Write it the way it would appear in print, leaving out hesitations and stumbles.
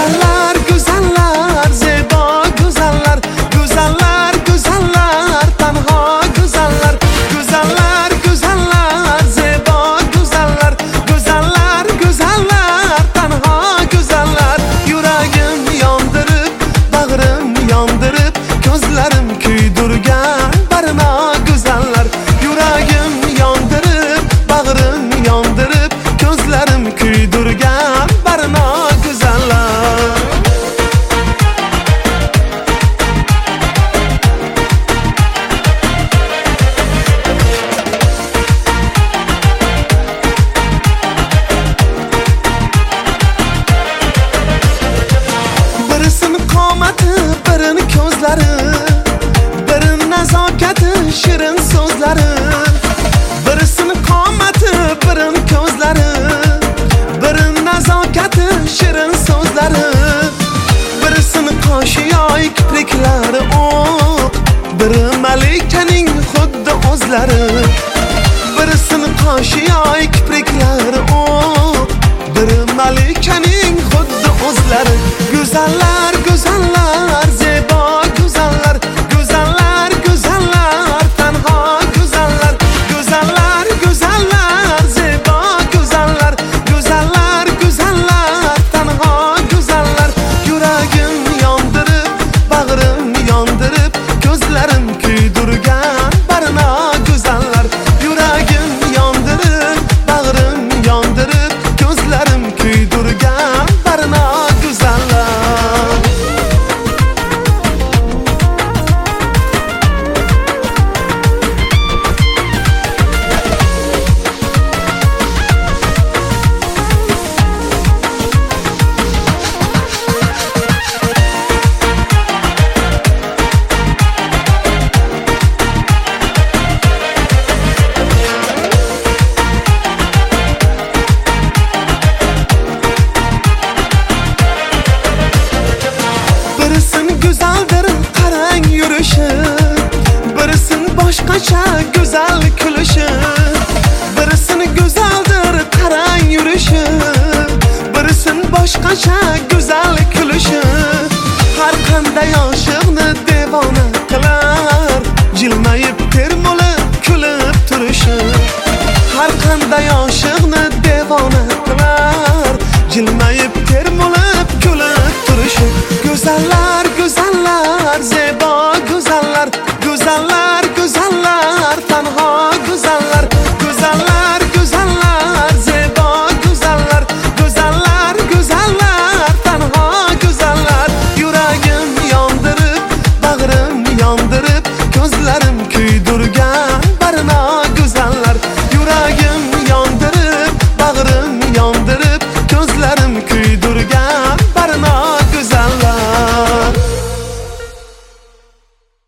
Güzeller güzeller zeba güzeller, güzeller güzeller tenha güzeller, güzeller güzeller zeba güzeller, güzeller güzeller tenha güzeller. Yüreğim yandırıp bağrım yandırıp gözlerim küydürgen barına güzeller. Yüreğim yandırıp bağrım yandırıp gözlerim küydürgen barına güzeller. Birisinin qomati, birini ko'zlari, birini nazokati, shirin so'zlari. Birisinin qomati, birini ko'zlari, birini nazokati, shirin so'zlari. Birisinin qoshi yoy kipriklari o'q, biri malikaning xuddi o'zlari. Birisinin qoshi yoy kipriklari o'q, biri malikaning xuddi o'zlari. Güzeller güzeller zeba güzeller, güzeller güzeller tenha güzeller, güzeller güzeller zeba güzeller, güzeller güzeller tenha güzeller. Yüreğim yandırıp bağrım yandırıp gözlerim küydürgen barına güzeller. Yüreğim yandırıp bağrım yandırıp gözlerim küydürgen barına güzeller. Birisin güzeldir qarang yurişi, birisin boshqacha güzel kulişi. Birisin güzeldir qarang yurişi, birisin boshqacha güzel kulişi. Har qanday oshiqni devona qilar, jilmayib termulib kulib turishi. Har qanday oshiqni devona qilar, jilmayib termulib